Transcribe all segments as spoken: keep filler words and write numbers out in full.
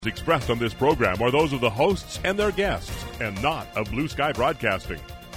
Expressed on this program are those of the hosts and their guests, and not of Blue Sky Broadcasting.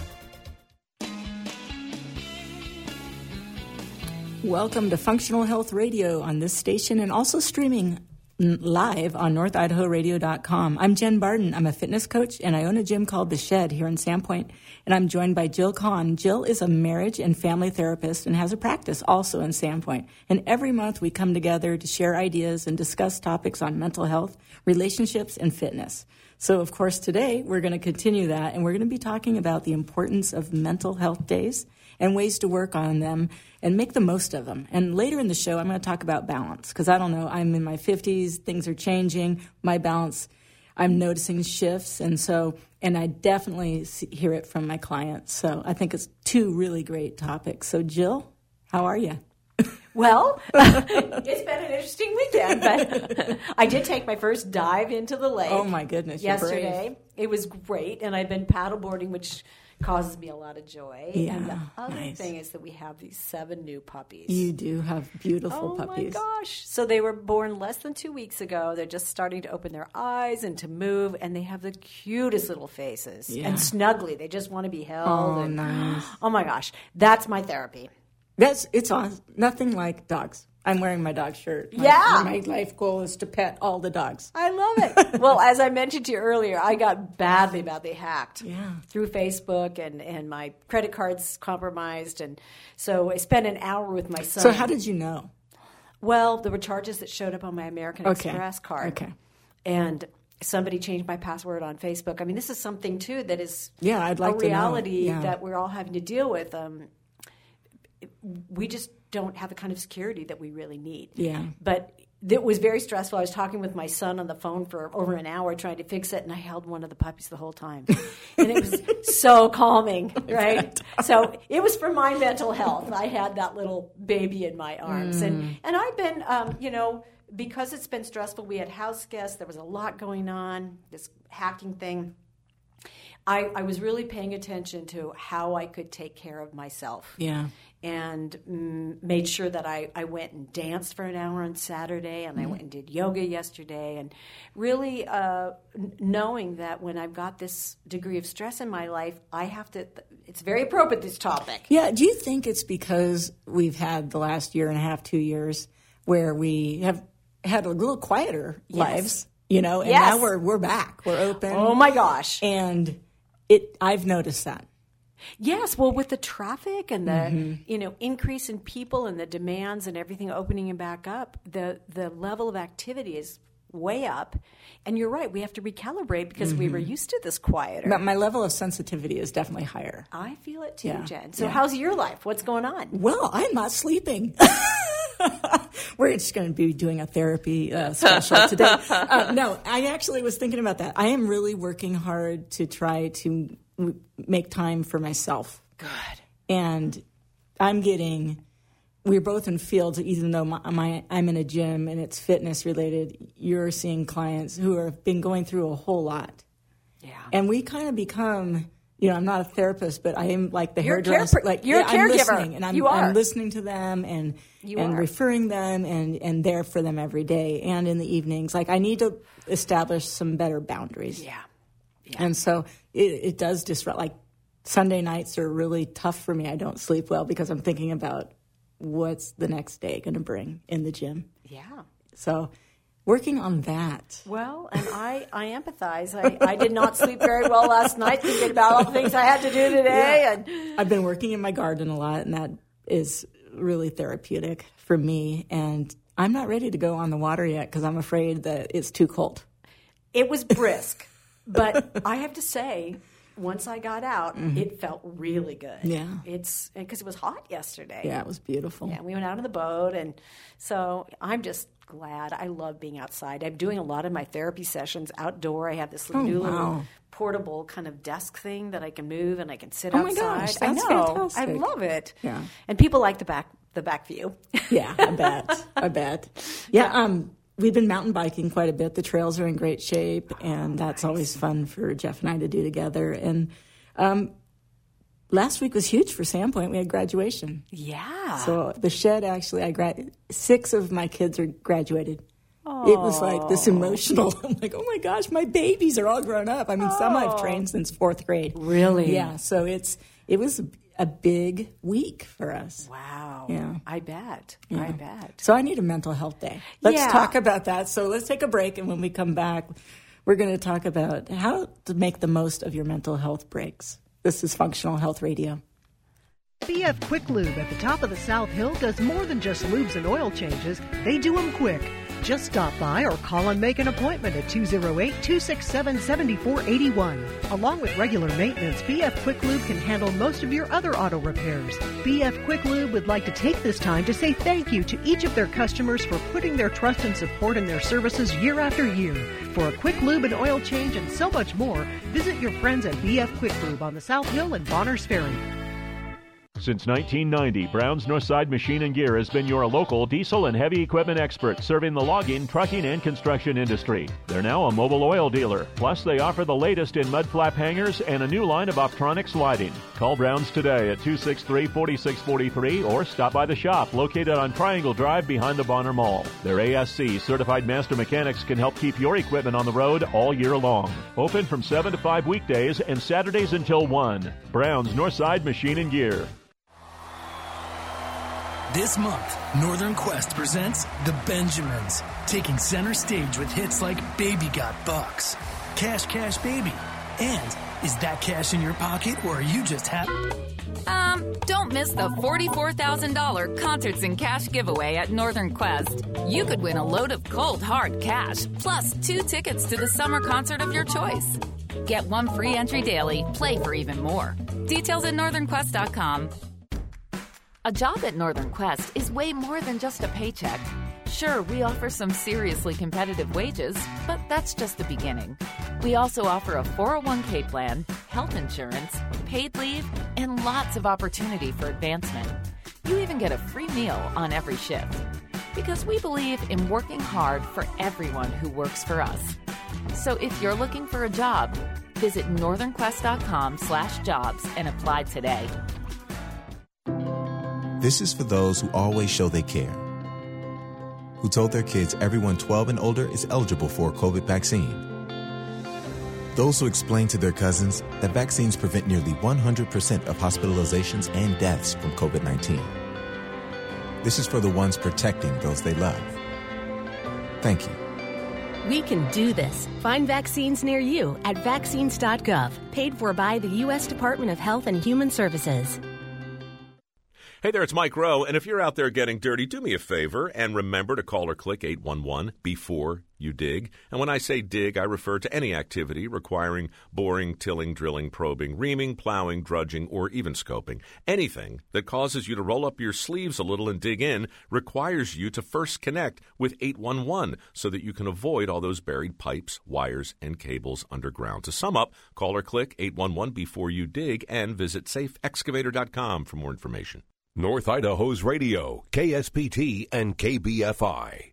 Welcome to Functional Health Radio on this station and also streaming live on north idaho radio dot com. I'm Jen Barden. I'm a fitness coach, and I own a gym called The Shed here in Sandpoint, and I'm joined by Jill Kahn. Jill is a marriage and family therapist and has a practice also in Sandpoint. And every month we come together to share ideas and discuss topics on mental health, relationships, and fitness. So, of course, today we're going to continue that, and we're going to be talking about the importance of mental health days and ways to work on them and make the most of them. And later in the show, I'm going to talk about balance because, I don't know, I'm in my fifties, things are changing, my balance, I'm noticing shifts, and so, and I definitely see, hear it from my clients. So I think it's two really great topics. So, Jill, how are you? Well, it's been an interesting weekend, but I did take my first dive into the lake. Oh, my goodness, you're yesterday. brave. It was great, and I've been paddleboarding, which causes me a lot of joy. Yeah, and the other nice. thing is that we have these seven new puppies. You do have beautiful oh puppies. Oh, my gosh. So they were born less than two weeks ago. They're just starting to open their eyes and to move, and they have the cutest little faces. Yeah. And snuggly. They just want to be held. Oh, and, nice. Oh, my gosh. That's my therapy. That's it's on nothing like dogs. I'm wearing my dog shirt. My, Yeah. My life goal is to pet all the dogs. I love it. Well, as I mentioned to you earlier, I got badly, badly hacked Yeah. through Facebook, and, and my credit cards compromised. And so I spent an hour with my son. So how did you know? Well, there were charges that showed up on my American Okay. Express card. Okay. And somebody changed my password on Facebook. I mean, this is something, too, that is Yeah, I'd like a to know. reality Yeah. that we're all having to deal with. Um, we just don't have the kind of security that we really need. Yeah. But it was very stressful. I was talking with my son on the phone for over an hour trying to fix it, and I held one of the puppies the whole time. And it was so calming, right? So it was for my mental health. I had that little baby in my arms. Mm. And, and I've been, um, you know, because it's been stressful, we had house guests. There was a lot going on, this hacking thing. I, I was really paying attention to how I could take care of myself. Yeah. And mm, made sure that I, I went and danced for an hour on Saturday, and mm-hmm. I went and did yoga yesterday, and really uh, n- knowing that when I've got this degree of stress in my life, I have to, it's very appropriate, this topic. Yeah. Do you think it's because we've had the last year and a half, two years, where we have had a little quieter Yes. lives, you know, and Yes. now we're we're back, we're open. Oh my gosh. And it, I've noticed that. Yes, well, with the traffic and the Mm-hmm. you know increase in people and the demands and everything opening and back up, the the level of activity is way up. And you're right, we have to recalibrate because Mm-hmm. we were used to this quieter. But my level of sensitivity is definitely higher. I feel it too, Yeah, Jen. So yeah. how's your life? What's going on? Well, I'm not sleeping. We're just going to be doing a therapy uh, special today. Uh, no, I actually was thinking about that. I am really working hard to try to w- make time for myself. Good. And I'm getting, we're both in fields, even though my, my I'm in a gym and it's fitness related, you're seeing clients who have been going through a whole lot. Yeah. And we kind of become, you know, I'm not a therapist, but I am like the You're a hairdresser. care- Like, you're a yeah, I'm caregiver. listening, and I'm, You are. I'm listening to them and You and are. referring them and, and there for them every day and in the evenings. Like, I need to establish some better boundaries. Yeah. Yeah. And so it, it does disrupt. Like, Sunday nights are really tough for me. I don't sleep well because I'm thinking about what's the next day going to bring in the gym. Yeah. So working on that. Well, and I, I empathize. I, I did not sleep very well last night thinking about all the things I had to do today. Yeah. And I've been working in my garden a lot, and that is really therapeutic for me. And I'm not ready to go on the water yet because I'm afraid that it's too cold. it was brisk. But I have to say, once I got out, mm-hmm. it felt really good. Yeah. It's because it was hot yesterday. Yeah, it was beautiful. Yeah, we went out on the boat, and so I'm just glad. I love being outside. I'm doing a lot of my therapy sessions outdoor. I have this Oh, new wow. little portable kind of desk thing that I can move, and I can sit Oh, my outside. gosh, I that's know. fantastic. I love it. Yeah. And people like the back the back view. Yeah, I bet. I bet. Yeah, um, we've been mountain biking quite a bit. The trails are in great shape, and that's nice. always fun for Jeff and I to do together. And um, last week was huge for Sandpoint. We had graduation. Yeah. So the shed, actually, I gra- six of my kids are graduated. Aww. It was like this emotional. I'm like, oh my gosh, my babies are all grown up. I mean, oh. some I've trained since fourth grade. Really? Yeah. So it's it was a big week for us. Wow. Yeah. I bet. Yeah. I bet. So I need a mental health day. Let's yeah. talk about that. So let's take a break, and when we come back, we're going to talk about how to make the most of your mental health breaks. This is Functional Health Radio. B F Quick Lube at the top of the South Hill does more than just lubes and oil changes. They do them quick. Just stop by or call and make an appointment at two oh eight, two six seven, seven four eight one. Along with regular maintenance, B F Quick Lube can handle most of your other auto repairs. B F Quick Lube would like to take this time to say thank you to each of their customers for putting their trust and support in their services year after year. For a quick lube and oil change and so much more, visit your friends at B F Quick Lube on the South Hill and Bonners Ferry. Since nineteen ninety, Brown's Northside Machine and Gear has been your local diesel and heavy equipment expert serving the logging, trucking, and construction industry. They're now a mobile oil dealer. Plus, they offer the latest in mud flap hangers and a new line of Optronics lighting. Call Brown's today at two six three, four six four three or stop by the shop located on Triangle Drive behind the Bonner Mall. Their A S C certified master mechanics can help keep your equipment on the road all year long. Open from seven to five weekdays and Saturdays until one. Brown's Northside Machine and Gear. This month, Northern Quest presents The Benjamins, taking center stage with hits like Baby Got Bucks, Cash Cash Baby, and Is That Cash in Your Pocket or Are You Just Happy? Um, don't miss the forty-four thousand dollars Concerts in Cash giveaway at Northern Quest. You could win a load of cold, hard cash, plus two tickets to the summer concert of your choice. Get one free entry daily, play for even more. Details at northern quest dot com. A job at Northern Quest is way more than just a paycheck. Sure, we offer some seriously competitive wages, but that's just the beginning. We also offer a four oh one k plan, health insurance, paid leave, and lots of opportunity for advancement. You even get a free meal on every shift. Because we believe in working hard for everyone who works for us. So if you're looking for a job, visit northern quest dot com slash jobs and apply today. This is for those who always show they care, who told their kids everyone twelve and older is eligible for a COVID vaccine. Those who explain to their cousins that vaccines prevent nearly one hundred percent of hospitalizations and deaths from COVID nineteen. This is for the ones protecting those they love. Thank you. We can do this. Find vaccines near you at vaccines dot gov, paid for by the U S Department of Health and Human Services. Hey there, it's Mike Rowe, and if you're out there getting dirty, do me a favor and remember to call or click eight one one before you dig. And when I say dig, I refer to any activity requiring boring, tilling, drilling, probing, reaming, plowing, drudging, or even scoping. Anything that causes you to roll up your sleeves a little and dig in requires you to first connect with eight one one so that you can avoid all those buried pipes, wires, and cables underground. To sum up, call or click eight one one before you dig and visit safe excavator dot com for more information. North Idaho's radio, K S P T and K B F I.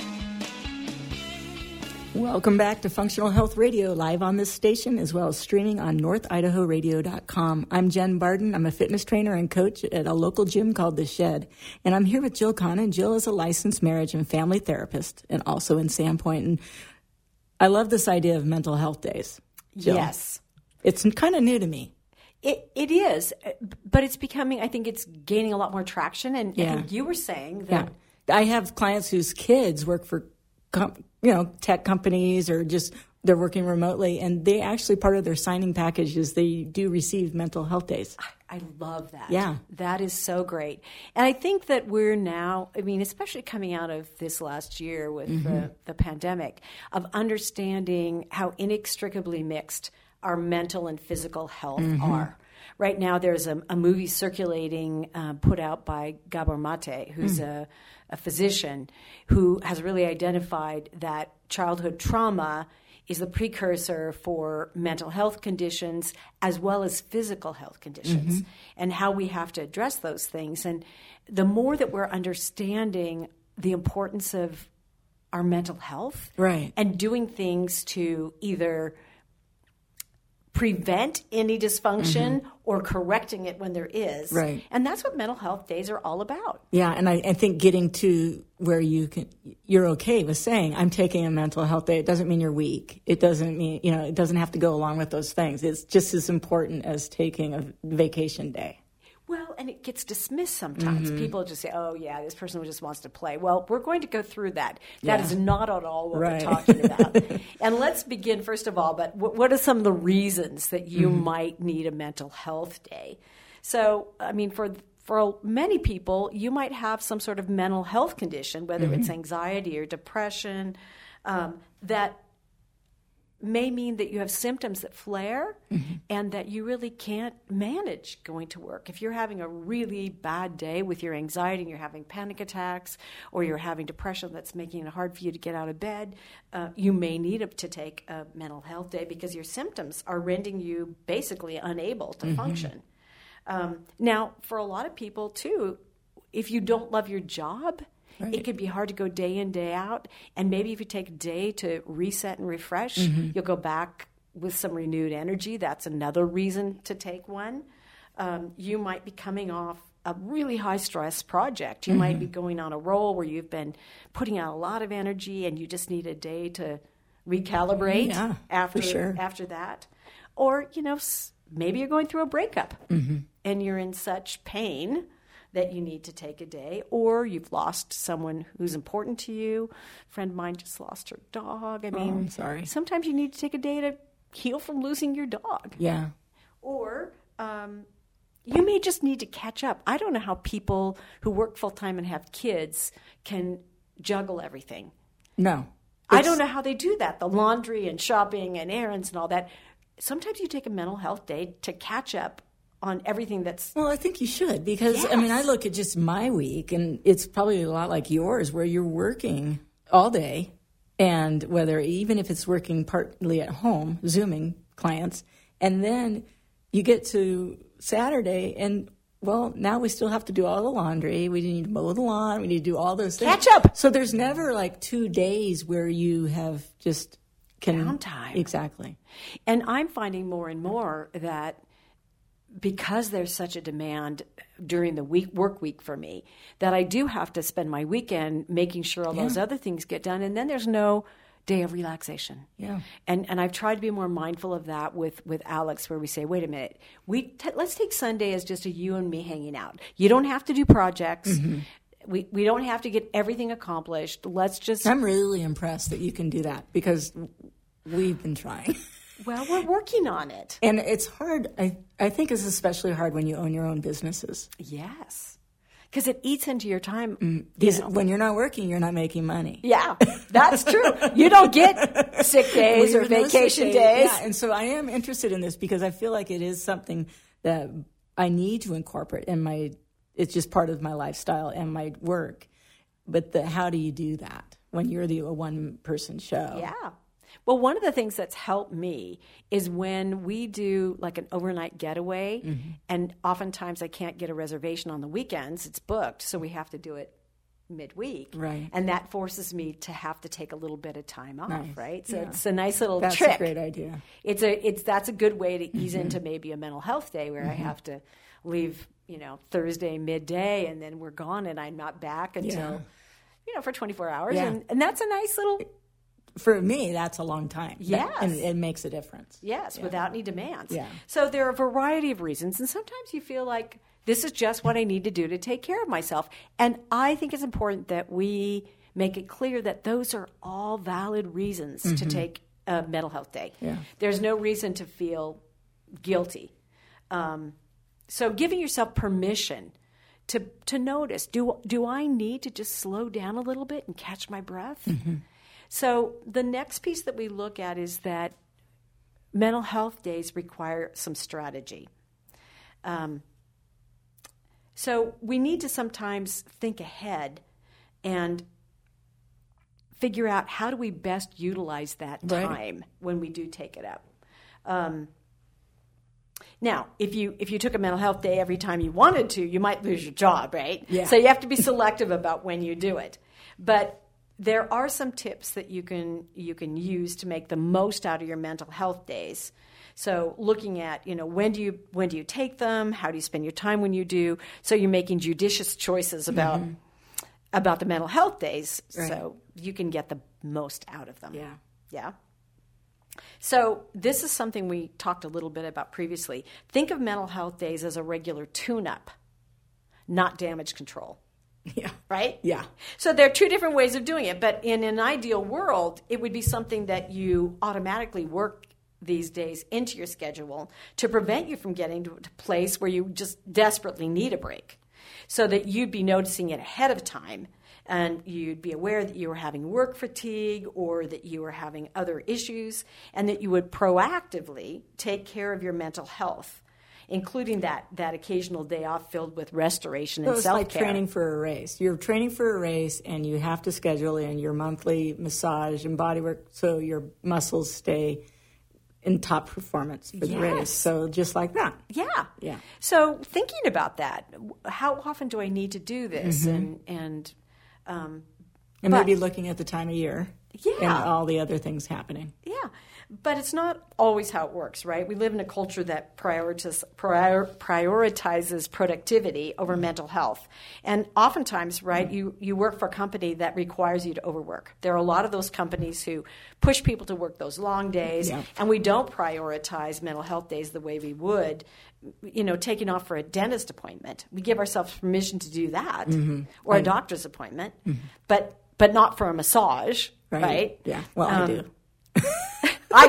Welcome back to Functional Health Radio, live on this station as well as streaming on north idaho radio dot com. I'm Jen Barden. I'm a fitness trainer and coach at a local gym called The Shed. And I'm here with Jill Connon. Jill is a licensed marriage and family therapist and also in Sandpoint. And I love this idea of mental health days. Jill. Yes. It's kind of new to me. It It is, but it's becoming, I think it's gaining a lot more traction. And, Yeah. and you were saying that. Yeah. I have clients whose kids work for, com- you know, tech companies or just they're working remotely, and they actually, part of their signing package is they do receive mental health days. I love that. Yeah. That is so great. And I think that we're now, I mean, especially coming out of this last year with Mm-hmm. the, the pandemic, of understanding how inextricably mixed our mental and physical health Mm-hmm. are. Right now, there's a, a movie circulating uh, put out by Gabor Mate, who's Mm. a, a physician who has really identified that childhood trauma is the precursor for mental health conditions as well as physical health conditions, Mm-hmm. and how we have to address those things. And the more that we're understanding the importance of our mental health, Right. and doing things to either prevent any dysfunction mm-hmm. or correcting it when there is. Right. And that's what mental health days are all about. Yeah, and I, I think getting to where you can, you're okay with saying, I'm taking a mental health day. It doesn't mean you're weak. It doesn't mean, you know, it doesn't have to go along with those things. It's just as important as taking a vacation day. Well, and it gets dismissed sometimes. Mm-hmm. People just say, oh, yeah, this person just wants to play. Well, we're going to go through that. That yeah. is not at all what right. we're talking about. And let's begin, first of all, but what are some of the reasons that you mm-hmm. might need a mental health day? So, I mean, for for many people, you might have some sort of mental health condition, whether mm-hmm. it's anxiety or depression, um, that may mean that you have symptoms that flare mm-hmm. and that you really can't manage going to work. If you're having a really bad day with your anxiety and you're having panic attacks or you're having depression that's making it hard for you to get out of bed, uh, you may need to take a mental health day because your symptoms are rendering you basically unable to mm-hmm. function. Um, now, for a lot of people, too, if you don't love your job, right. it could be hard to go day in, day out. And maybe if you take a day to reset and refresh, mm-hmm. you'll go back with some renewed energy. That's another reason to take one. Um, you might be coming off a really high-stress project. You mm-hmm. might be going on a roll where you've been putting out a lot of energy and you just need a day to recalibrate yeah, after, for sure. after that. Or, you know, maybe you're going through a breakup mm-hmm. and you're in such pain that you need to take a day, or you've lost someone who's important to you. A friend of mine just lost her dog. I mean, oh, I'm sorry. Sometimes you need to take a day to heal from losing your dog. Yeah. Or um, you may just need to catch up. I don't know how people who work full-time and have kids can juggle everything. No. I don't know how they do that, the laundry and shopping and errands and all that. Sometimes you take a mental health day to catch up on everything that's... Well, I think you should because, yes. I mean, I look at just my week, and it's probably a lot like yours where you're working all day, and whether, even if it's working partly at home, Zooming clients, and then you get to Saturday, and, well, now we still have to do all the laundry. We need to mow the lawn. We need to do all those things. Catch up! So there's never, like, two days where you have just... Can, downtime. Exactly. And I'm finding more and more that because there's such a demand during the week work week for me, that I do have to spend my weekend making sure all yeah. those other things get done, and then there's no day of relaxation. Yeah. And and I've tried to be more mindful of that with, with Alex, where we say, wait a minute, we t- let's take Sunday as just a you and me hanging out. You don't have to do projects. Mm-hmm. We we don't have to get everything accomplished. Let's just... I'm really impressed that you can do that because we've been trying. Well, we're working on it. And it's hard. I, I think it's especially hard when you own your own businesses. Yes. Because it eats into your time. Mm, because you know. When you're not working, you're not making money. Yeah, that's true. You don't get sick days or vacation days. days. Yeah, and so I am interested in this because I feel like it is something that I need to incorporate in my, it's just part of my lifestyle and my work. But the, how do you do that when you're the a one-person show? Yeah. Well, one of the things that's helped me is when we do like an overnight getaway, mm-hmm. and oftentimes I can't get a reservation on the weekends. It's booked, so we have to do it midweek. Right. And that forces me to have to take a little bit of time off, nice. right? So yeah. it's a nice little that's trick. That's a great idea. It's a it's that's a good way to ease mm-hmm. into maybe a mental health day where mm-hmm. I have to leave, you know, Thursday midday, and then we're gone, and I'm not back until, yeah. you know, for twenty-four hours. Yeah. And, and that's a nice little... For me, that's a long time. Yes. And it makes a difference. Yes, yeah. without any demands. Yeah. So there are a variety of reasons, and sometimes you feel like this is just what I need to do to take care of myself. And I think it's important that we make it clear that those are all valid reasons mm-hmm. to take a mental health day. Yeah. There's no reason to feel guilty. Um, so giving yourself permission to to notice, do do I need to just slow down a little bit and catch my breath? Mm-hmm. So the next piece that we look at is that mental health days require some strategy. Um, so we need to sometimes think ahead and figure out how do we best utilize that time right. when we do take it up. Um, now, if you if you took a mental health day every time you wanted to, you might lose your job, right? Yeah. So you have to be selective about when you do it. But there are some tips that you can you can use to make the most out of your mental health days. So looking at, you know, when do you when do you take them? How do you spend your time when you do? So you're making judicious choices about mm-hmm. about the mental health days, right. So you can get the most out of them. Yeah. Yeah. So this is something we talked a little bit about previously. Think of mental health days as a regular tune-up, not damage control. Yeah. Right? Yeah. So there are two different ways of doing it, but in an ideal world, it would be something that you automatically work these days into your schedule to prevent you from getting to a place where you just desperately need a break, so that you'd be noticing it ahead of time and you'd be aware that you were having work fatigue or that you were having other issues, and that you would proactively take care of your mental health, including that, that occasional day off filled with restoration and so it's self-care. It's like training for a race. You're training for a race, and you have to schedule in your monthly massage and body work so your muscles stay in top performance for the Yes. race. So just like that. Yeah. Yeah. So thinking about that, how often do I need to do this? Mm-hmm. And and um, and but, maybe looking at the time of year. Yeah. And all the other things happening. Yeah. But it's not always how it works, right? We live in a culture that prioritize, prior, prioritizes productivity over mental health. And oftentimes, right, you, you work for a company that requires you to overwork. There are a lot of those companies who push people to work those long days, Yeah. and we don't prioritize mental health days the way we would, you know, taking off for a dentist appointment. We give ourselves permission to do that, Mm-hmm. or a doctor's appointment, but but not for a massage, right? Right. Yeah. Well, Um, I do. I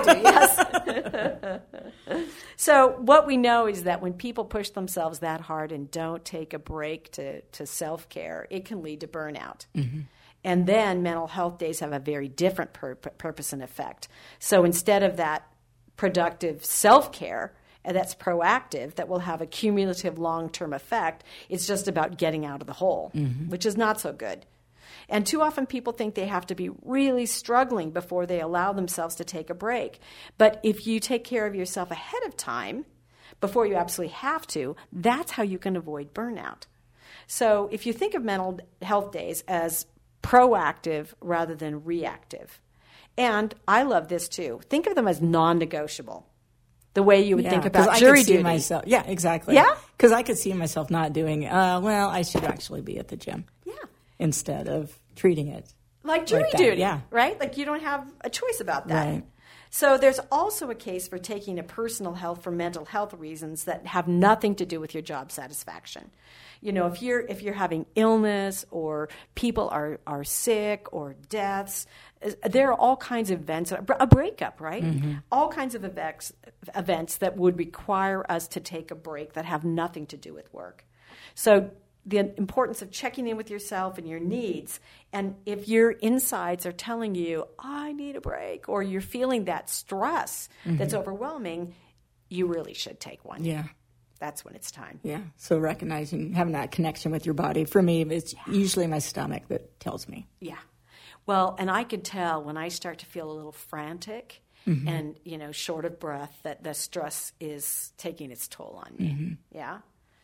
do, yes. So what we know is that when people push themselves that hard and don't take a break to, to self-care, it can lead to burnout. Mm-hmm. And then mental health days have a very different pur- purpose and effect. So instead of that productive self-care, and that's proactive, that will have a cumulative long-term effect, it's just about getting out of the hole, mm-hmm. which is not so good. And too often people think they have to be really struggling before they allow themselves to take a break. But if you take care of yourself ahead of time, before you absolutely have to, that's how you can avoid burnout. So if you think of mental health days as proactive rather than reactive, and I love this too, think of them as non-negotiable. The way you would Yeah, think about I jury could see duty. Myself, yeah, exactly. Yeah? Because I could see myself not doing, uh, well, I should actually be at the gym. Yeah. Instead of treating it Like jury like that, duty, yeah. right? Like you don't have a choice about that. Right. So there's also a case for taking a personal health for mental health reasons that have nothing to do with your job satisfaction. You know, if you're if you're having illness or people are, are sick or deaths, there are all kinds of events, a breakup, right? Mm-hmm. All kinds of events, events that would require us to take a break that have nothing to do with work. So the importance of checking in with yourself and your needs. And if your insides are telling you, I need a break, or you're feeling that stress mm-hmm. that's overwhelming, you really should take one. Yeah. That's when it's time. Yeah. So recognizing, having that connection with your body. For me, it's yeah. usually my stomach that tells me. Yeah. Well, and I can tell when I start to feel a little frantic mm-hmm. and, you know, short of breath, that the stress is taking its toll on me. Mm-hmm. Yeah.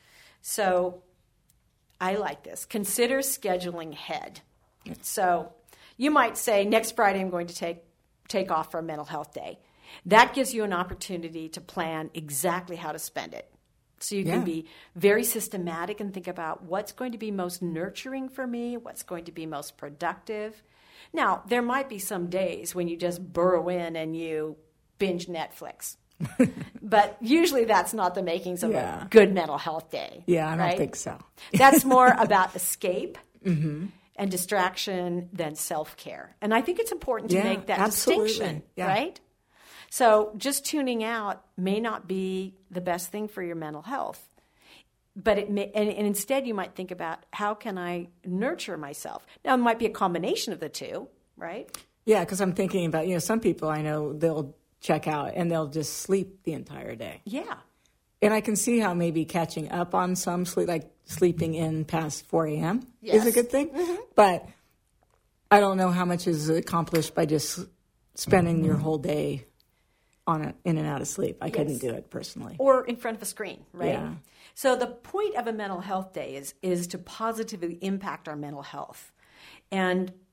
So I like this. Consider scheduling ahead. So you might say, next Friday I'm going to take take off for a mental health day. That gives you an opportunity to plan exactly how to spend it. So you yeah. can be very systematic and think about what's going to be most nurturing for me, what's going to be most productive. Now, there might be some days when you just burrow in and you binge Netflix. But usually that's not the makings of yeah. a good mental health day. Yeah, I don't right? think so. That's more about escape mm-hmm. and distraction than self-care. And I think it's important to yeah, make that absolutely. distinction, yeah. right? So just tuning out may not be the best thing for your mental health. But it may, and, and instead you might think about, how can I nurture myself? Now, it might be a combination of the two, right? Yeah, because I'm thinking about, you know, some people I know, they'll check out and they'll just sleep the entire day. Yeah. And I can see how maybe catching up on some sleep, like sleeping in past four a.m. yes. is a good thing. Mm-hmm. But I don't know how much is accomplished by just spending mm-hmm. your whole day on a, in and out of sleep. I yes. couldn't do it personally. Or in front of a screen, right? Yeah. So the point of a mental health day is is to positively impact our mental health. And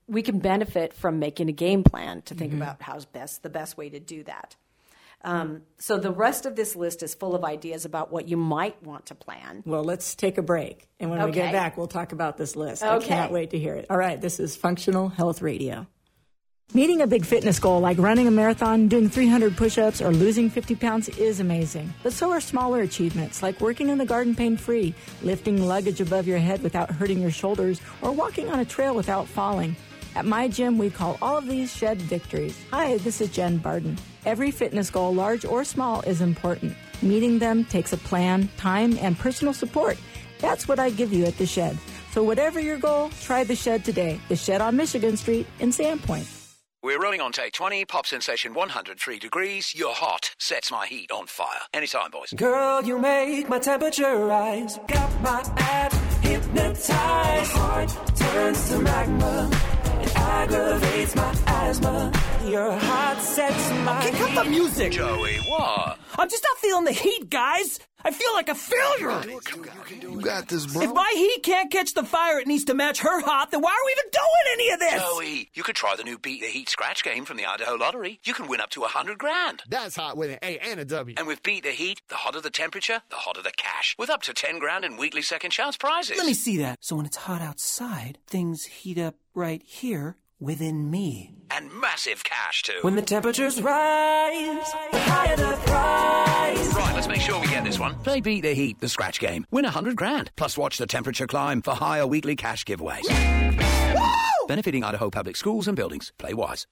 we can benefit from making a game plan to think Mm-hmm. about how's best the best way to do that. Um, so the rest of this list is full of ideas about what you might want to plan. Well, let's take a break. And when we Okay. get back, we'll talk about this list. I Okay. can't wait to hear it. All right, this is Functional Health Radio. Meeting a big fitness goal like running a marathon, doing three hundred push-ups, or losing fifty pounds is amazing. But so are smaller achievements like working in the garden pain-free, lifting luggage above your head without hurting your shoulders, or walking on a trail without falling. At my gym, we call all of these shed victories. Hi, this is Jen Barden. Every fitness goal, large or small, is important. Meeting them takes a plan, time, and personal support. That's what I give you at The Shed. So whatever your goal, try The Shed today. The Shed on Michigan Street in Sandpoint. We're rolling on take twenty, pop sensation one hundred three degrees. You're hot, sets my heat on fire. Anytime, boys. Girl, you make my temperature rise. Got my ass hypnotized. My heart turns to magma. It aggravates my asthma. Your heart sets my Kick up the music! Joey, what? I'm just not feeling the heat, guys! I feel like a failure! You got this, bro. If my heat can't catch the fire it needs to match her hot, then why are we even doing any of this? Joey, you could try the new Beat the Heat scratch game from the Idaho Lottery. You can win up to a hundred grand. That's hot with an A and a W. And with Beat the Heat, the hotter the temperature, the hotter the cash. With up to ten grand in weekly second chance prizes. Let me see that. So when it's hot outside, things heat up right here within me. And massive cash, too. When the temperatures rise, the higher the price. Right, let's make sure we get this one. Play Beat the Heat, the scratch game. Win a hundred grand. Plus watch the temperature climb for higher weekly cash giveaways. Woo! Benefiting Idaho Public Schools and buildings. Play wise.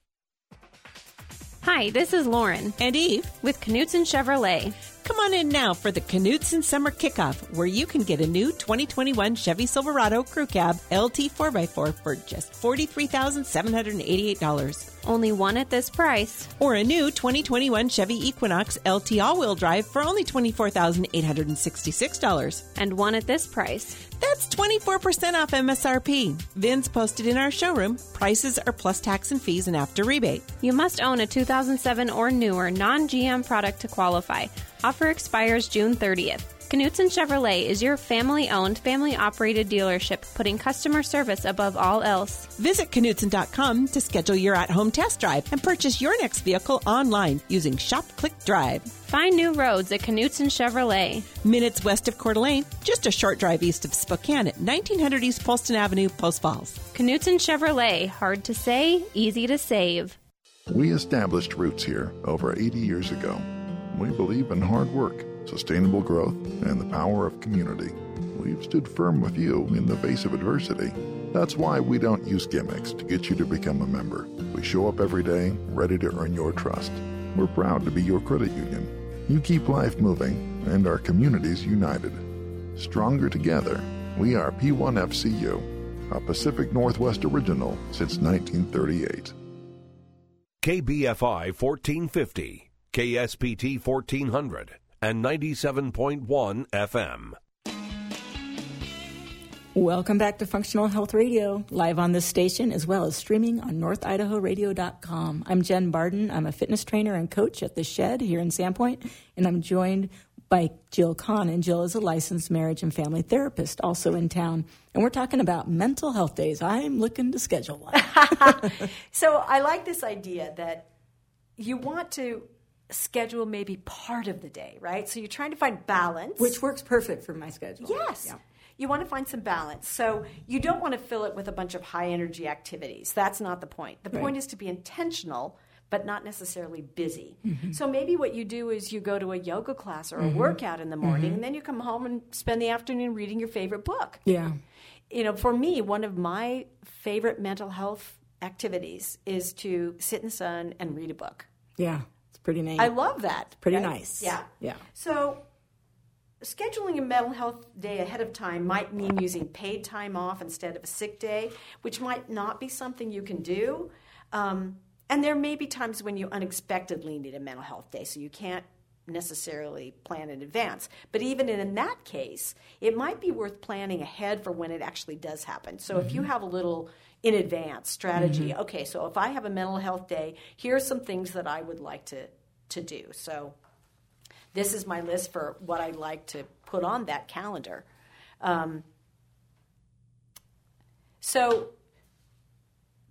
Hi, this is Lauren. And Eve. With Knutson Chevrolet. Come on in now for the Knutson Summer Kickoff, where you can get a new twenty twenty-one Chevy Silverado Crew Cab L T four by four for just forty-three thousand seven hundred eighty-eight dollars. Only one at this price. Or a new twenty twenty-one Chevy Equinox L T all-wheel drive for only twenty-four thousand eight hundred sixty-six dollars. And one at this price. That's twenty-four percent off M S R P. V I Ns posted in our showroom. Prices are plus tax and fees and after rebate. You must own a two thousand seven or newer non-G M product to qualify. Offer expires June thirtieth. Knutson Chevrolet is your family-owned, family-operated dealership, putting customer service above all else. Visit Knutson dot com to schedule your at-home test drive and purchase your next vehicle online using Shop Click Drive. Find new roads at Knutson Chevrolet. Minutes west of Coeur d'Alene, just a short drive east of Spokane at nineteen hundred East Poston Avenue, Post Falls. Knutson Chevrolet, hard to say, easy to save. We established roots here over eighty years ago. We believe in hard work, sustainable growth, and the power of community. We've stood firm with you in the face of adversity. That's why we don't use gimmicks to get you to become a member. We show up every day, ready to earn your trust. We're proud to be your credit union. You keep life moving, and our communities united. Stronger together, we are P one F C U, a Pacific Northwest original since nineteen thirty-eight. K B F I fourteen fifty, K S P T fourteen hundred, and ninety-seven point one F M. Welcome back to Functional Health Radio, live on this station as well as streaming on north idaho radio dot com. I'm Jen Barden. I'm a fitness trainer and coach at The Shed here in Sandpoint, and I'm joined by Jill Kahn. And Jill is a licensed marriage and family therapist also in town. And we're talking about mental health days. I'm looking to schedule one. So I like this idea that you want to schedule maybe part of the day, right? So you're trying to find balance. Which works perfect for my schedule. Yes. Yeah. You want to find some balance. So you don't want to fill it with a bunch of high-energy activities. That's not the point. The right. point is to be intentional, but not necessarily busy. Mm-hmm. So maybe what you do is you go to a yoga class or a mm-hmm. workout in the morning, mm-hmm. and then you come home and spend the afternoon reading your favorite book. Yeah. You know, for me, one of my favorite mental health activities is to sit in the sun and read a book. Yeah, it's pretty nice. I love that. It's pretty right? nice. Yeah. Yeah. So scheduling a mental health day ahead of time might mean using paid time off instead of a sick day, which might not be something you can do. Um, and there may be times when you unexpectedly need a mental health day, so you can't necessarily plan in advance. But even in that case, it might be worth planning ahead for when it actually does happen. So mm-hmm. if you have a little in advance strategy, mm-hmm. okay, so if I have a mental health day, here are some things that I would like to, to do. So this is my list for what I'd like to put on that calendar. Um, so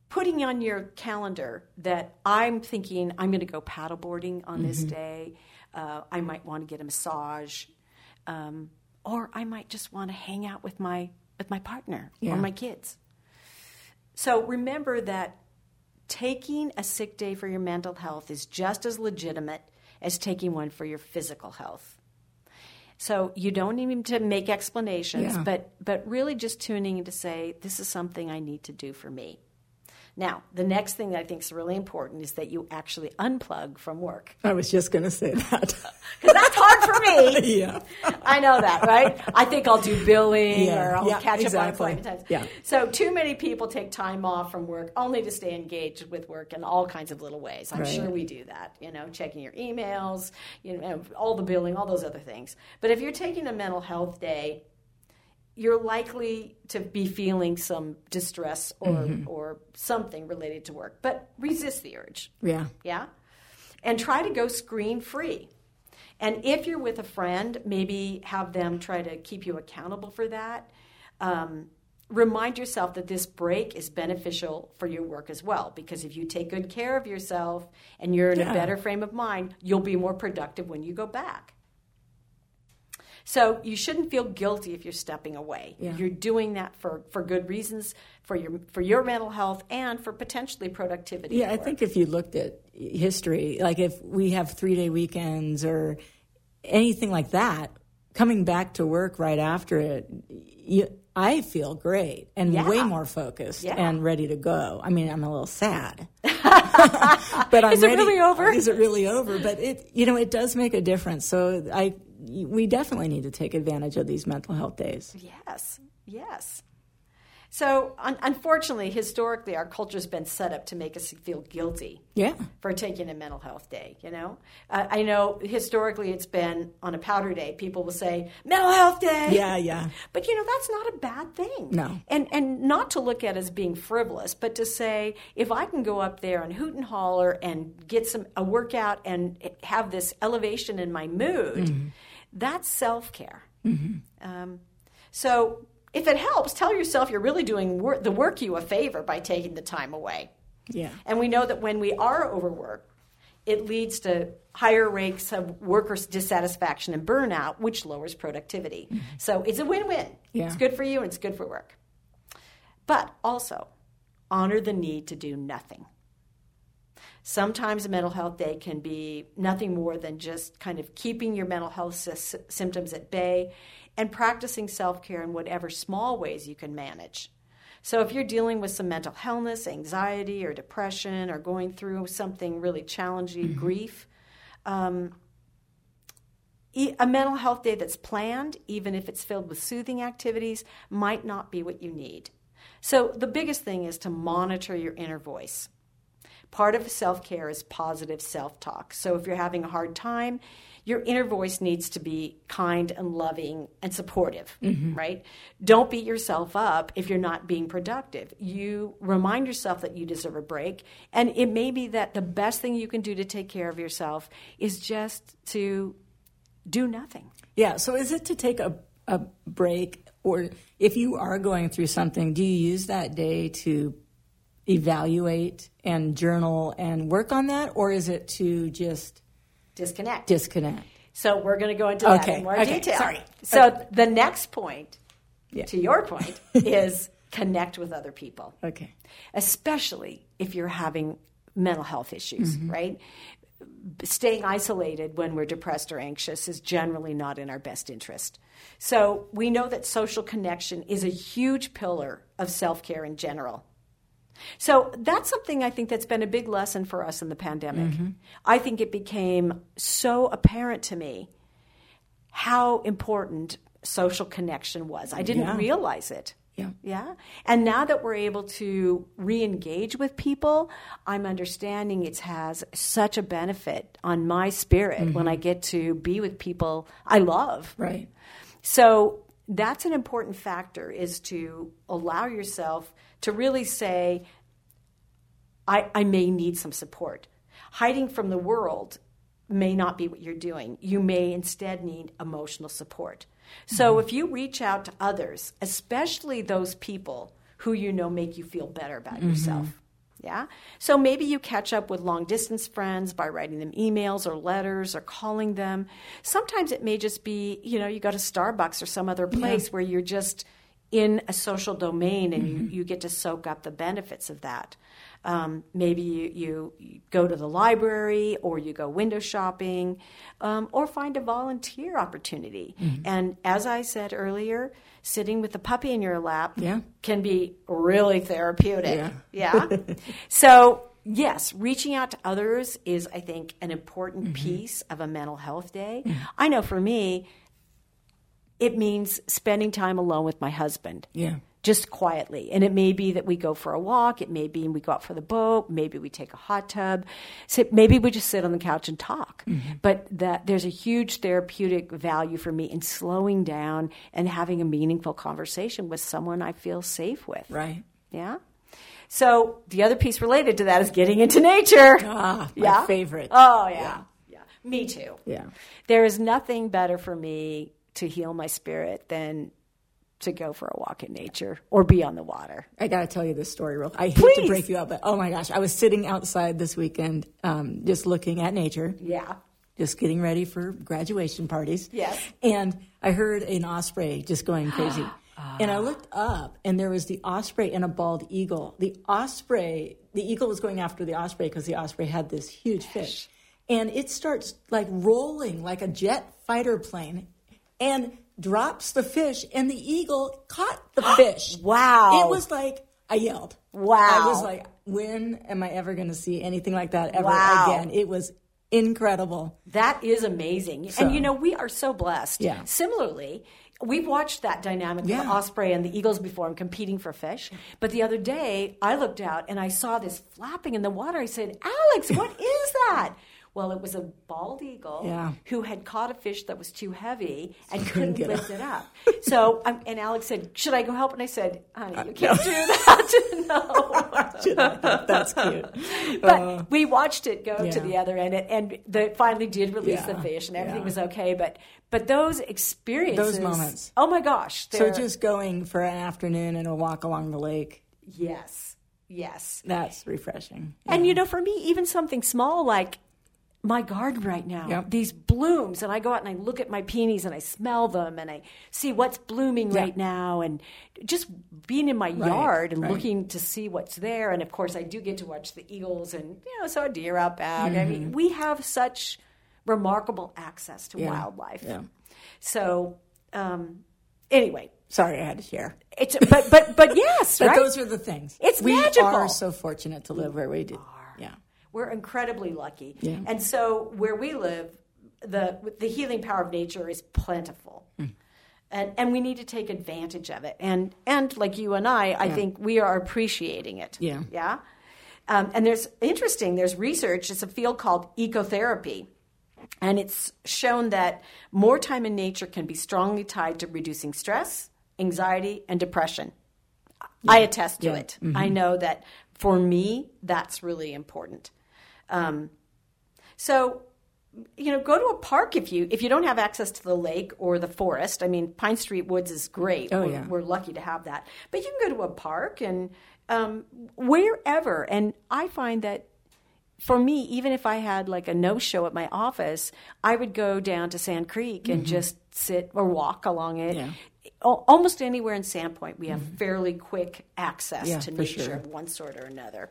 putting on your calendar that I'm thinking I'm going to go paddleboarding on mm-hmm. this day. Uh, I might want to get a massage, um, or I might just want to hang out with my with my partner yeah. or my kids. So remember that taking a sick day for your mental health is just as legitimate as taking one for your physical health. So you don't need to make explanations, yeah. but but really just tuning in to say, this is something I need to do for me. Now, the next thing that I think is really important is that you actually unplug from work. I was just going to say that. Because that's hard for me. yeah. I know that, right? I think I'll do billing yeah. or I'll yeah, catch exactly. up on appointment times. Yeah. So too many people take time off from work only to stay engaged with work in all kinds of little ways. I'm right. sure we do that, you know, checking your emails, you know, all the billing, all those other things. But if you're taking a mental health day, you're likely to be feeling some distress or mm-hmm. or something related to work. But resist the urge. Yeah. Yeah? And try to go screen-free. And if you're with a friend, maybe have them try to keep you accountable for that. Um, remind yourself that this break is beneficial for your work as well. Because if you take good care of yourself and you're in yeah. a better frame of mind, you'll be more productive when you go back. So you shouldn't feel guilty if you're stepping away. Yeah. You're doing that for, for good reasons, for your for your mental health and for potentially productivity. Yeah, I think if you looked at history, like if we have three-day weekends or anything like that, coming back to work right after it, you, I feel great and yeah. way more focused yeah. and ready to go. I mean, I'm a little sad. but I'm Is ready. it really over? Is it really over? But it, you know, it does make a difference. So I... we definitely need to take advantage of these mental health days. Yes, yes. So un- unfortunately, historically, our culture's been set up to make us feel guilty yeah. for taking a mental health day, you know? Uh, I know historically it's been on a powder day. People will say, mental health day. Yeah, yeah. But, you know, that's not a bad thing. No. And and not to look at as being frivolous, but to say, if I can go up there and hoot and holler and get some a workout and have this elevation in my mood, mm-hmm. that's self-care. Mm-hmm. Um, so if it helps, tell yourself you're really doing wor- the work you a favor by taking the time away. Yeah. And we know that when we are overworked, it leads to higher rates of worker dissatisfaction and burnout, which lowers productivity. Mm-hmm. So it's a win-win. Yeah. It's good for you and it's good for work. But also, honor the need to do nothing. Sometimes a mental health day can be nothing more than just kind of keeping your mental health sy- symptoms at bay and practicing self-care in whatever small ways you can manage. So if you're dealing with some mental illness, anxiety, or depression, or going through something really challenging, mm-hmm. grief, um, a mental health day that's planned, even if it's filled with soothing activities, might not be what you need. So the biggest thing is to monitor your inner voice. Part of self-care is positive self-talk. So if you're having a hard time, your inner voice needs to be kind and loving and supportive, mm-hmm. right? Don't beat yourself up if you're not being productive. You remind yourself that you deserve a break, and it may be that the best thing you can do to take care of yourself is just to do nothing. Yeah, so is it to take a, a break, or if you are going through something, do you use that day to evaluate and journal and work on that, or is it to just disconnect? Disconnect. So we're going to go into that okay. in more okay. detail. Sorry. So okay. the next point, yeah. to your point, is connect with other people. Okay. Especially if you're having mental health issues, mm-hmm. right? Staying isolated when we're depressed or anxious is generally not in our best interest. So we know that social connection is a huge pillar of self-care in general. So that's something I think that's been a big lesson for us in the pandemic. Mm-hmm. I think it became so apparent to me how important social connection was. I didn't yeah. realize it. Yeah. Yeah. And now that we're able to re-engage with people, I'm understanding it has such a benefit on my spirit mm-hmm. when I get to be with people I love. Right. So that's an important factor, is to allow yourself to really say, I, I may need some support. Hiding from the world may not be what you're doing. You may instead need emotional support. So mm-hmm. if you reach out to others, especially those people who you know make you feel better about mm-hmm. yourself, Yeah. So maybe you catch up with long distance friends by writing them emails or letters or calling them. Sometimes it may just be, you know, you go to Starbucks or some other place yeah. where you're just in a social domain and mm-hmm. you, you get to soak up the benefits of that. Um, maybe you, you, you go to the library or you go window shopping um, or find a volunteer opportunity. Mm-hmm. And as I said earlier, sitting with the puppy in your lap yeah. can be really therapeutic. Yeah. yeah? So, yes, reaching out to others is, I think, an important mm-hmm. piece of a mental health day. Mm-hmm. I know for me, it means spending time alone with my husband. Yeah. Just quietly. And it may be that we go for a walk. It may be we go out for the boat. Maybe we take a hot tub. So maybe we just sit on the couch and talk. Mm-hmm. But that there's a huge therapeutic value for me in slowing down and having a meaningful conversation with someone I feel safe with. Right. Yeah. So the other piece related to that is getting into nature. Ah, my yeah? favorite. Oh, yeah. yeah. Yeah. Me too. Yeah. There is nothing better for me to heal my spirit than to go for a walk in nature or be on the water. I got to tell you this story real I hate Please. to break you out, but oh my gosh, I was sitting outside this weekend um, just looking at nature. Yeah. Just getting ready for graduation parties. Yes. And I heard an osprey just going crazy. uh. And I looked up, and there was the osprey and a bald eagle. The osprey, the eagle was going after the osprey because the osprey had this huge fish. And it starts like rolling like a jet fighter plane and drops the fish, and the eagle caught the fish. Wow. It was like, I yelled. Wow. I was like, when am I ever going to see anything like that ever wow. again? It was incredible. That is amazing. So, and, you know, we are so blessed. Yeah. Similarly, we've watched that dynamic yeah. of the osprey and the eagles before and competing for fish. But the other day, I looked out, and I saw this flapping in the water. I said, Alex, what is that? Well, it was a bald eagle yeah. who had caught a fish that was too heavy and couldn't lift it up. So, um, and Alex said, should I go help? And I said, honey, you can't do that. No. That's cute. But uh, we watched it go yeah. to the other end, and, and the, finally did release yeah. the fish, and everything yeah. was okay. But but those experiences. Those moments. Oh, my gosh. So just going for an afternoon and a walk along the lake. Yes. Yes. That's refreshing. And, yeah. you know, for me, even something small like my garden right now, yep. these blooms, and I go out and I look at my peonies and I smell them and I see what's blooming yeah. right now, and just being in my right, yard and right. looking to see what's there. And of course, I do get to watch the eagles and, you know, saw a deer out back. Mm-hmm. I mean, we have such remarkable access to yeah. wildlife. Yeah. So, um, anyway. Sorry, I had to share. It's but but but yes, but right? those are the things. It's we magical. We are so fortunate to live where we do. Yeah. We're incredibly lucky. Yeah. And so where we live, the the healing power of nature is plentiful. Mm. And and we need to take advantage of it. And and like you and I, I yeah. think we are appreciating it. Yeah. Yeah. Um, and there's interesting, there's research, it's a field called ecotherapy. And it's shown that more time in nature can be strongly tied to reducing stress, anxiety, and depression. Yeah. I attest to yeah. it. Mm-hmm. I know that for me, that's really important. Um, so, you know, go to a park if you if you don't have access to the lake or the forest. I mean, Pine Street Woods is great. Oh, we're, yeah. we're lucky to have that. But you can go to a park and um, wherever. And I find that for me, even if I had like a no-show at my office, I would go down to Sand Creek and mm-hmm. just sit or walk along it. Yeah. Almost anywhere in Sandpoint, we have mm-hmm. fairly quick access yeah, to nature sure. of one sort or another.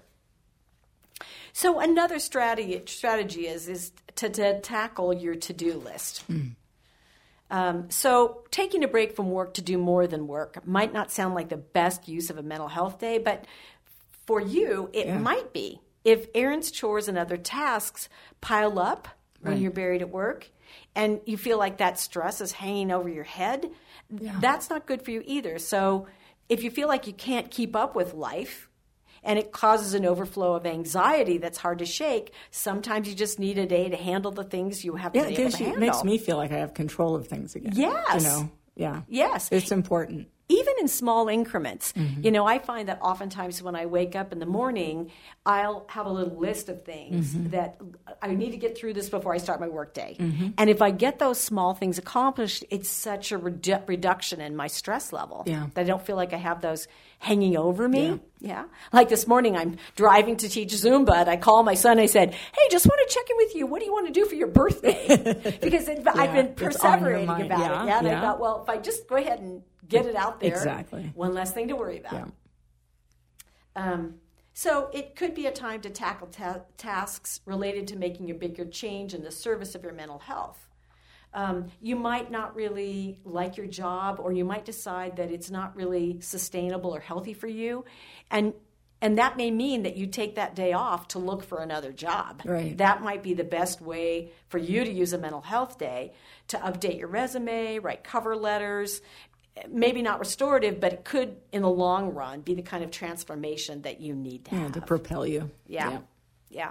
So another strategy strategy is is to, to tackle your to-do list. Mm. Um, so taking a break from work to do more than work might not sound like the best use of a mental health day, but for you, it yeah. might be. If errands, chores, and other tasks pile up right. when you're buried at work and you feel like that stress is hanging over your head, yeah. that's not good for you either. So if you feel like you can't keep up with life, and it causes an overflow of anxiety that's hard to shake, sometimes you just need a day to handle the things you haven't yeah, been able to you, handle. It makes me feel like I have control of things again. Yes. You know, yeah. Yes. It's important. even in small increments. Mm-hmm. You know, I find that oftentimes when I wake up in the morning, I'll have a little list of things Mm-hmm. that I need to get through this before I start my workday. Mm-hmm. And if I get those small things accomplished, it's such a redu- reduction in my stress level Yeah. that I don't feel like I have those hanging over me. Yeah. Yeah. Like this morning, I'm driving to teach Zumba, and I called my son. I said, hey, just want to check in with you. What do you want to do for your birthday? Because it, I've been it's on your perseverating mind. about Yeah, it. Yeah. And yeah. I thought, well, if I just go ahead and get it out there, Exactly. one less thing to worry about. Yeah. Um, so it could be a time to tackle ta- tasks related to making a bigger change in the service of your mental health. Um, you might not really like your job, or you might decide that it's not really sustainable or healthy for you. And and that may mean that you take that day off to look for another job. Right. That might be the best way for you to use a mental health day to update your resume, write cover letters. Maybe not restorative, but it could, in the long run, be the kind of transformation that you need to Yeah, have. to propel you. Yeah. Yeah. Yeah.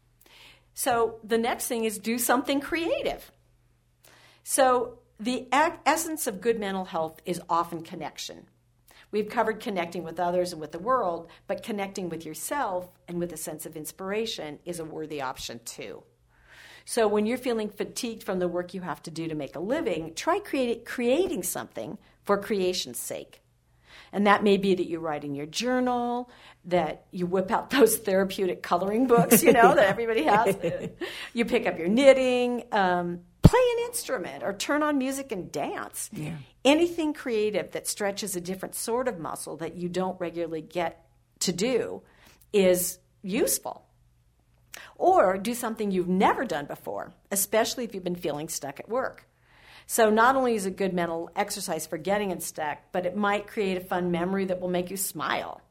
So the next thing is do something creative. So the e- essence of good mental health is often connection. We've covered connecting with others and with the world, but connecting with yourself and with a sense of inspiration is a worthy option too. So when you're feeling fatigued from the work you have to do to make a living, try create, creating something for creation's sake. And that may be that you write in your journal, that you whip out those therapeutic coloring books, you know, that everybody has. You pick up your knitting, um, play an instrument, or turn on music and dance. Yeah. Anything creative that stretches a different sort of muscle that you don't regularly get to do is useful. Or do something you've never done before, especially if you've been feeling stuck at work. So not only is it good mental exercise for getting unstuck, but it might create a fun memory that will make you smile.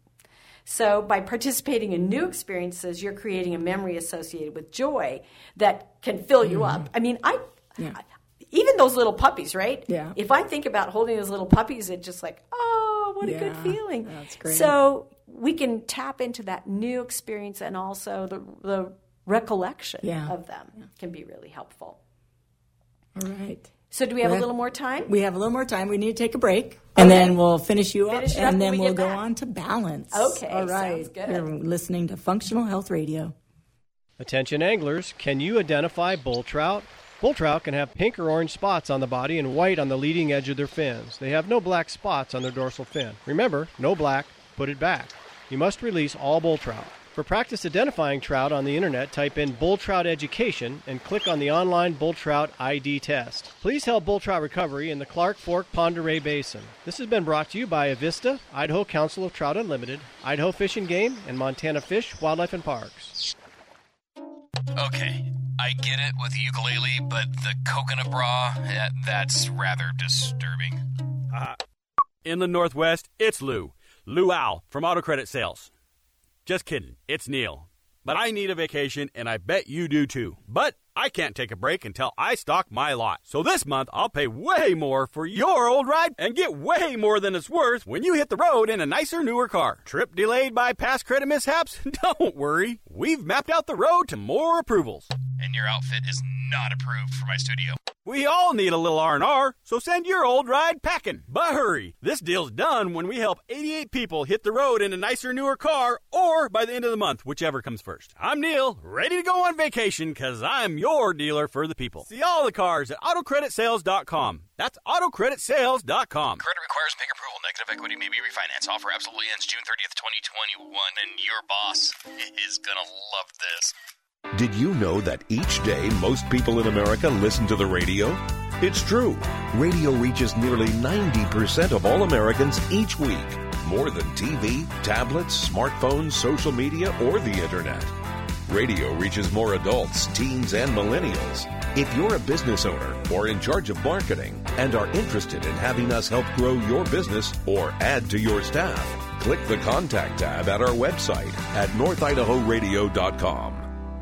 So by participating in new experiences, you're creating a memory associated with joy that can fill you Mm-hmm. up. I mean, I, Yeah. I even those little puppies, right? Yeah. If I think about holding those little puppies, it's just like, oh, what a good Yeah, feeling. that's great. So we can tap into that new experience, and also the, the recollection Yeah. of them can be really helpful. All right. So do we have We a have- little more time? We have a little more time. We need to take a break, and then we'll finish you Finish up, it up and when then we we'll get go back. on to balance. Okay, All right. sounds good. You're listening to Functional Health Radio. Attention anglers, can you identify bull trout? Bull trout can have pink or orange spots on the body and white on the leading edge of their fins. They have no black spots on their dorsal fin. Remember, no black, put it back. You must release all bull trout. For practice identifying trout on the internet, type in bull trout education and click on the online bull trout I D test. Please help bull trout recovery in the Clark Fork Pend Oreille Basin. This has been brought to you by Avista, Idaho Council of Trout Unlimited, Idaho Fish and Game, and Montana Fish, Wildlife and Parks. Okay, I get it with the ukulele, but the coconut bra, eh, that's rather disturbing. Uh, in the Northwest, it's Lou. Lou Al from Auto Credit Sales. Just kidding, it's Neil. But I need a vacation, and I bet you do too. But I can't take a break until I stock my lot. So this month, I'll pay way more for your old ride and get way more than it's worth when you hit the road in a nicer, newer car. Trip delayed by past credit mishaps? Don't worry. We've mapped out the road to more approvals. And your outfit is not approved for my studio. We all need a little R and R, so send your old ride packing. But hurry, this deal's done when we help eighty-eight people hit the road in a nicer, newer car, or by the end of the month, whichever comes first. I'm Neil, ready to go on vacation because I'm your dealer for the people. See all the cars at auto credit sales dot com. That's auto credit sales dot com. Credit requires bank approval. Negative equity may be refinanced. Offer absolutely ends June thirtieth, twenty twenty-one, and your boss is gonna love this. Did you know that each day most people in America listen to the radio? It's true. Radio reaches nearly ninety percent of all Americans each week. More than T V, tablets, smartphones, social media, or the internet. Radio reaches more adults, teens, and millennials. If you're a business owner or in charge of marketing and are interested in having us help grow your business or add to your staff, click the Contact tab at our website at north idaho radio dot com.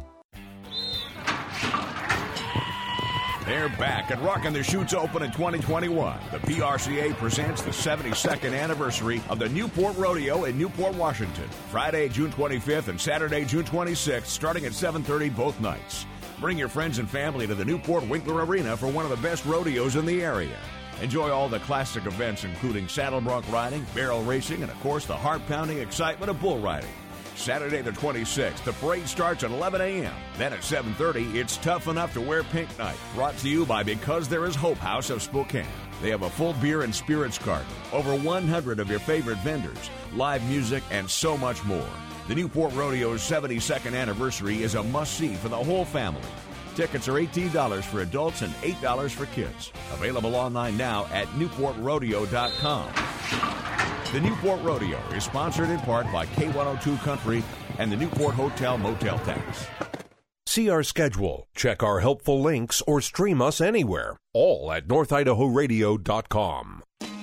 They're back at Rockin' the Chutes Open in twenty twenty-one. The P R C A presents the seventy-second anniversary of the Newport Rodeo in Newport, Washington. Friday, June twenty-fifth and Saturday, June twenty-sixth, starting at seven thirty both nights. Bring your friends and family to the Newport Winkler Arena for one of the best rodeos in the area. Enjoy all the classic events, including saddle bronc riding, barrel racing, and, of course, the heart-pounding excitement of bull riding. Saturday the twenty-sixth, the parade starts at eleven a.m. Then at seven thirty, it's Tough Enough to Wear Pink Night, brought to you by Because There Is Hope House of Spokane. They have a full beer and spirits garden, over one hundred of your favorite vendors, live music, and so much more. The Newport Rodeo's seventy-second anniversary is a must-see for the whole family. Tickets are eighteen dollars for adults and eight dollars for kids. Available online now at newport rodeo dot com. The Newport Rodeo is sponsored in part by K one oh two Country and the Newport Hotel Motel Tax. See our schedule, check our helpful links, or stream us anywhere. All at north idaho radio dot com.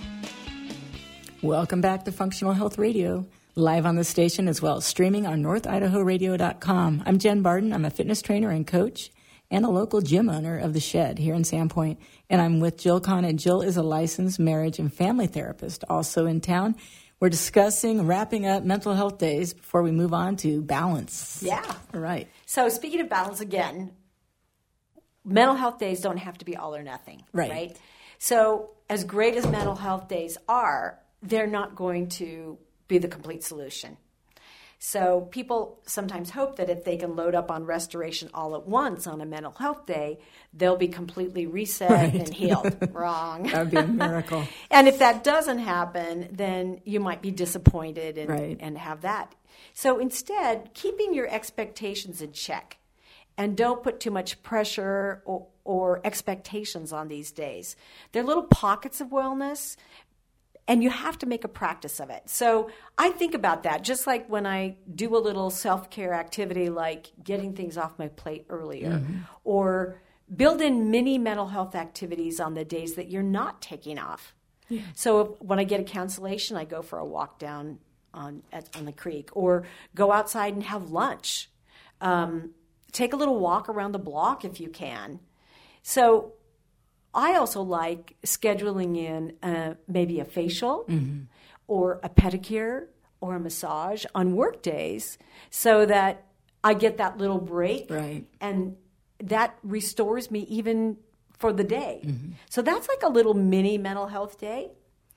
Welcome back to Functional Health Radio, live on the station as well as streaming on north idaho radio dot com. I'm Jen Barden. I'm a fitness trainer and coach and a local gym owner of The Shed here in Sandpoint. And I'm with Jill Kahn, and Jill is a licensed marriage and family therapist also in town. We're discussing wrapping up mental health days before we move on to balance. Yeah. All right. So speaking of balance again, mental health days don't have to be all or nothing. Right. Right. So as great as mental health days are, they're not going to be the complete solution. So people sometimes hope that if they can load up on restoration all at once on a mental health day, they'll be completely reset right. and healed. Wrong. That would be a miracle. And if that doesn't happen, then you might be disappointed and, right. and have that. So instead, keeping your expectations in check, and don't put too much pressure or, or expectations on these days. They're little pockets of wellness, and you have to make a practice of it. So I think about that, just like when I do a little self-care activity like getting things off my plate earlier, mm-hmm. or build in mini mental health activities on the days that you're not taking off. Yeah. So if, when I get a cancellation, I go for a walk down on, at, on the creek, or go outside and have lunch. Um, take a little walk around the block if you can. So I also like scheduling in uh, maybe a facial mm-hmm. or a pedicure or a massage on work days so that I get that little break. Right. And that restores me even for the day. Mm-hmm. So that's like a little mini mental health day.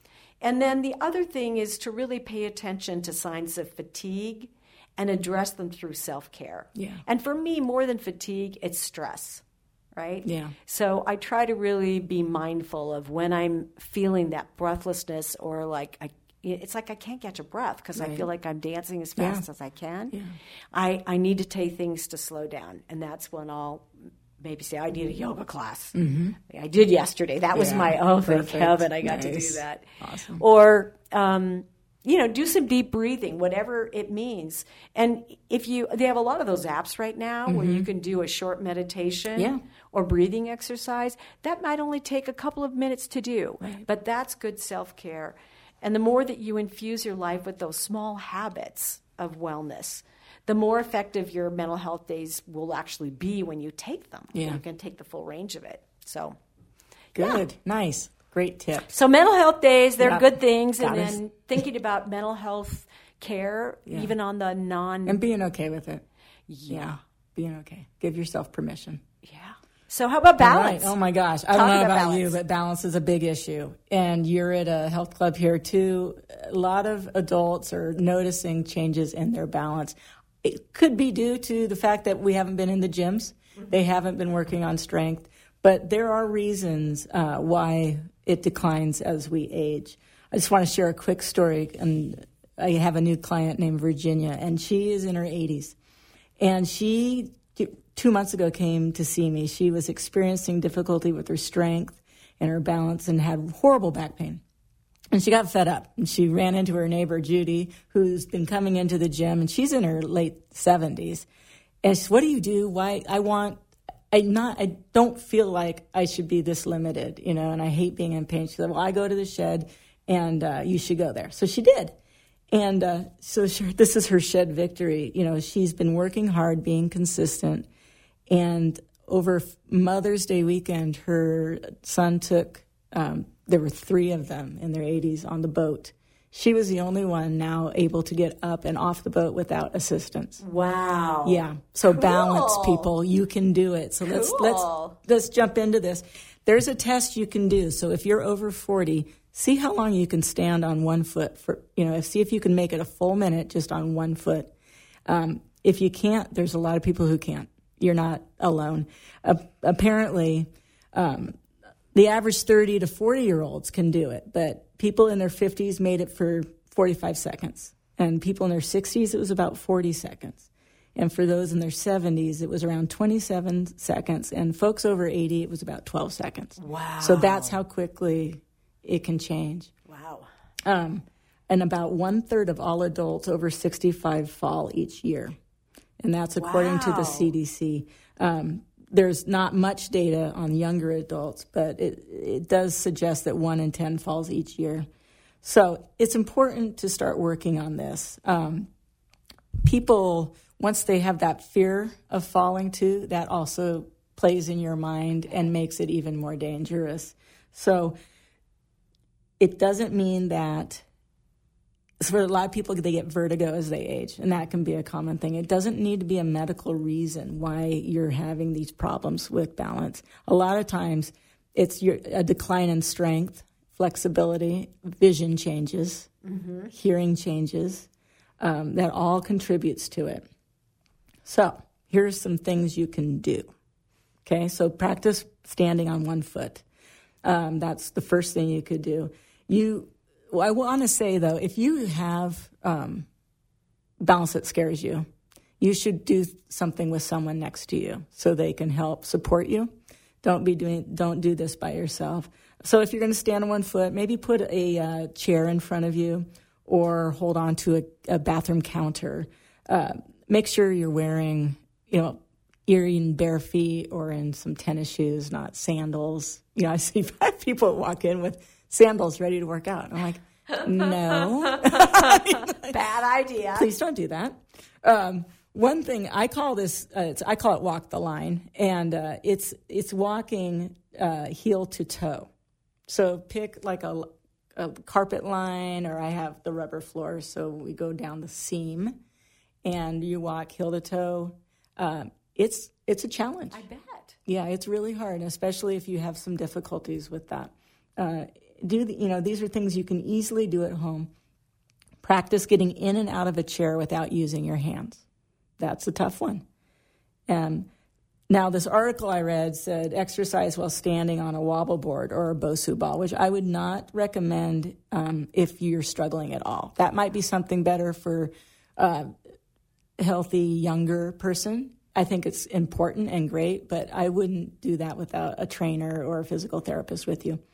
And then the other thing is to really pay attention to signs of fatigue and address them through self-care. Yeah. And for me, more than fatigue, it's stress. Right? Yeah. So I try to really be mindful of when I'm feeling that breathlessness, or like I, it's like I can't catch a breath because right. I feel like I'm dancing as fast yeah. as I can. Yeah. I, I need to take things to slow down, and that's when I'll maybe say I need a yoga class. Mm-hmm. I did yesterday. That was yeah. my, oh, Perfect. thank heaven I got nice. to do that. Awesome. Or, um, you know, do some deep breathing, whatever it means. And if you, they have a lot of those apps right now mm-hmm. where you can do a short meditation yeah. or breathing exercise. That might only take a couple of minutes to do, right. but that's good self-care. And the more that you infuse your life with those small habits of wellness, the more effective your mental health days will actually be when you take them. Yeah. You can take the full range of it. So, good. Yeah. Nice. Great tips. So mental health days, they're yeah. good things. Got and us. then thinking about mental health care, yeah. even on the non... And being okay with it. Yeah. yeah. Being okay. Give yourself permission. Yeah. So how about balance? Right. Oh, my gosh. I Talk don't know about about balance. you, but balance is a big issue. And you're at a health club here, too. A lot of adults are noticing changes in their balance. It could be due to the fact that we haven't been in the gyms. Mm-hmm. They haven't been working on strength. But there are reasons uh, why it declines as we age. I just want to share a quick story. And I have a new client named Virginia, and she is in her eighties. And she, two months ago, came to see me. She was experiencing difficulty with her strength and her balance and had horrible back pain. And she got fed up. And she ran into her neighbor, Judy, who's been coming into the gym, and she's in her late seventies. And she said, what do you do? Why? I want... I not I don't feel like I should be this limited, you know, and I hate being in pain. She said, well, I go to the Shed, and uh, you should go there. So she did. And uh, so she, this is her Shed victory. You know, she's been working hard, being consistent. And over Mother's Day weekend, her son took, um, there were three of them in their eighties on the boat. She was the only one now able to get up and off the boat without assistance. Wow. Yeah. So Cool. balance, people. You can do it. So let's Cool. let's let's jump into this. There's a test you can do. So if you're over forty, see how long you can stand on one foot for, you know, see if you can make it a full minute just on one foot. Um, if you can't, there's a lot of people who can't. You're not alone. Uh, apparently, um, the average thirty to forty year olds can do it, but people in their fifties made it for forty-five seconds. And people in their sixties, it was about forty seconds. And for those in their seventies, it was around twenty-seven seconds. And folks over eighty, it was about twelve seconds. Wow. So that's how quickly it can change. Wow. Um, and about one third of all adults over sixty-five fall each year. And that's according to the C D C. Um, there's not much data on younger adults, but it, it does suggest that one in ten falls each year. So it's important to start working on this. Um, people, once they have that fear of falling too, that also plays in your mind and makes it even more dangerous. So it doesn't mean that, so for a lot of people, they get vertigo as they age, and that can be a common thing. It doesn't need to be a medical reason why you're having these problems with balance. A lot of times, it's your, a decline in strength, flexibility, vision changes, Mm-hmm. hearing changes. Um, that all contributes to it. So here's some things you can do. Okay, so practice standing on one foot. Um, that's the first thing you could do. You, well, I want to say, though, if you have um, balance that scares you, you should do something with someone next to you so they can help support you. Don't be doing. Don't do this by yourself. So if you're going to stand on one foot, maybe put a uh, chair in front of you or hold on to a, a bathroom counter. Uh, make sure you're wearing, you know, you're in bare feet or in some tennis shoes, not sandals. You know, I see people walk in with sandals ready to work out. I'm like, no. Bad idea. Please don't do that. Um, one thing I call this, uh, it's, I call it walk the line, and uh, it's it's walking uh, heel to toe. So pick like a, a carpet line, or I have the rubber floor, so we go down the seam, and you walk heel to toe. Um, it's it's a challenge. I bet. Yeah, it's really hard, especially if you have some difficulties with that. Uh, do the, you know, these are things you can easily do at home. Practice getting in and out of a chair without using your hands. That's a tough one. Um, now, this article I read said exercise while standing on a wobble board or a Bosu ball, which I would not recommend um, if you're struggling at all. That might be something better for uh, a healthy, younger person. I think it's important and great, but I wouldn't do that without a trainer or a physical therapist with you.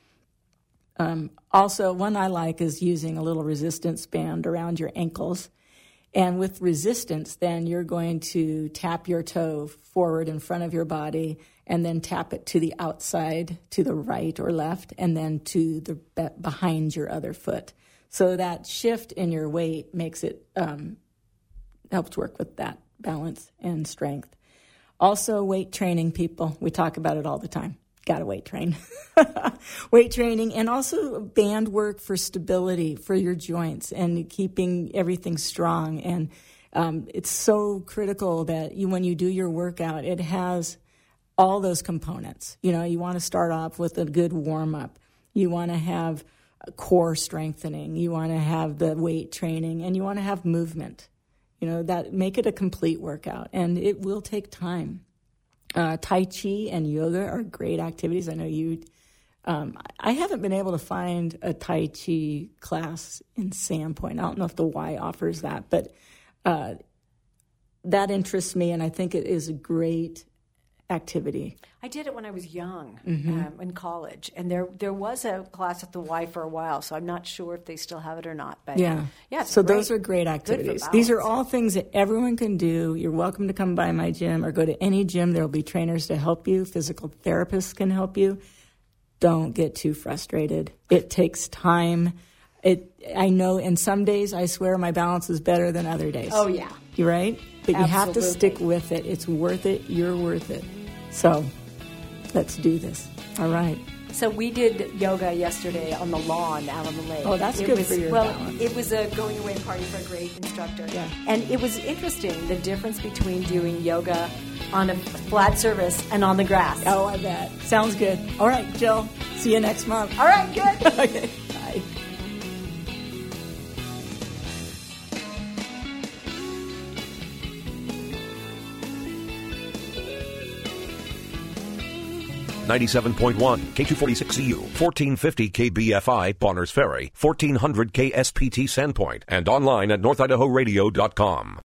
Um, also, one I like is using a little resistance band around your ankles. And with resistance, then you're going to tap your toe forward in front of your body and then tap it to the outside, to the right or left, and then to the be- behind your other foot. So that shift in your weight makes it, um, helps work with that balance and strength. Also, weight training, people. We talk about it all the time. Got to weight train. Weight training, and also band work for stability for your joints and keeping everything strong. And um, it's so critical that you, when you do your workout, it has all those components. You know, you want to start off with a good warm-up. You want to have core strengthening. You want to have the weight training, and you want to have movement. You know, that make it a complete workout, and it will take time. Uh, Tai Chi and yoga are great activities. I know you, um, I haven't been able to find a Tai Chi class in Sandpoint. I don't know if the Y offers that, but uh, that interests me, and I think it is a great activity. I did it when I was young, Mm-hmm. um, in college, and there there was a class at the Y for a while, so I'm not sure if they still have it or not. But Yeah. yeah. It's so great. those are great Good for activities. These are balance. all things that everyone can do. You're welcome to come by my gym or go to any gym. There will be trainers to help you. Physical therapists can help you. Don't get too frustrated. It takes time. It. I know, and some days I swear my balance is better than other days. Oh, yeah. You're right? But you have to Absolutely. stick with it. It's worth it. You're worth it. So let's do this. All right. So we did yoga yesterday on the lawn out on the lake. Oh, that's it good was, for your well, balance. it was a going away party for a great instructor. Yeah. And it was interesting, the difference between doing yoga on a flat surface and on the grass. Oh, I bet. Sounds good. All right, Jill. See you next month. All right, good. Okay, bye. ninety-seven point one K two forty-six C U, fourteen fifty K B F I Bonners Ferry, fourteen hundred K S P T Sandpoint, and online at north idaho radio dot com.